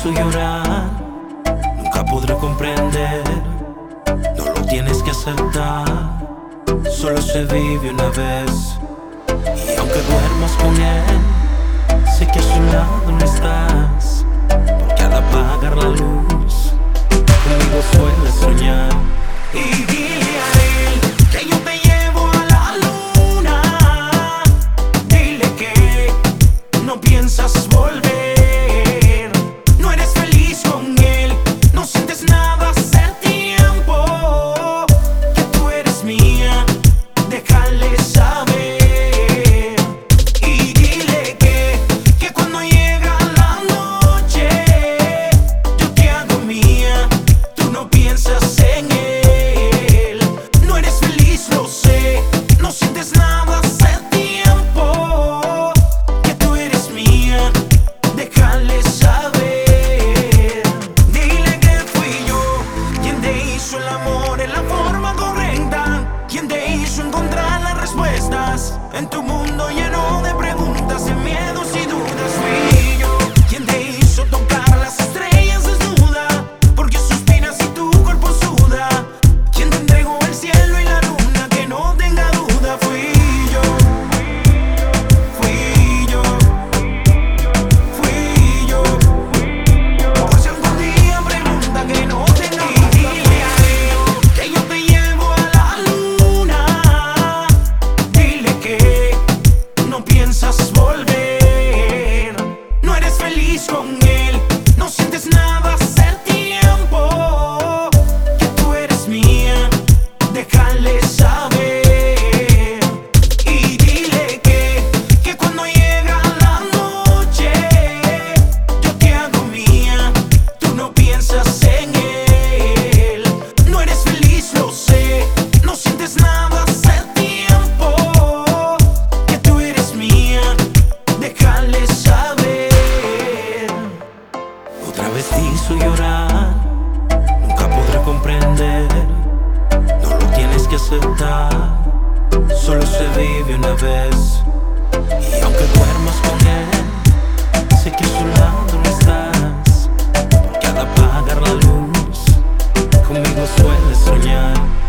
hizo llorar, nunca podré comprender. No lo tienes que aceptar, solo se vive una vez. Y aunque duermas con él, sé que a su lado no estás, porque al apagar la luz, conmigo sueles soñar. Y dile a él que yo te llevo a la luna. Dile que no piensas volver, no eres feliz con él, no sientes nada hace tiempo, que tú eres mía, déjale saber. Y dile que cuando llega la noche, yo te hago mía, tú no piensas en él, no eres feliz, lo sé, no sientes nada hace tiempo, que tú eres mía, déjale saber. Dile que fui yo quien te hizo el amor en la forma correcta, quien te hizo encontrar las respuestas en tu mundo lleno de preguntas, en miedos y dudas. Fui yo quien te hizo tocar las estrellas desnuda, porque suspiras y tu cuerpo suda, quien te entregó el cielo y la luna, que no tenga duda. Fui yo, fui yo, fui yo. Por si algún día pregunta, que no tenga duda. Y dile a él que yo te llevo a la luna. Dile que no piensas volver, no eres feliz con él, no sientes nada hace tiempo, que tú eres mía, déjale saber. Y dile que cuando llega la noche, yo te hago mía, tú no piensas en él, no eres feliz, lo sé, no sientes nada hace tiempo, que tú eres mía, déjale saber. Otra vez te hizo llorar, nunca podré comprender. No lo tienes que aceptar, solo se vive una vez. Y aunque duermas con él, sé que a su lado no estás, porque al apagar la luz, conmigo sueles soñar.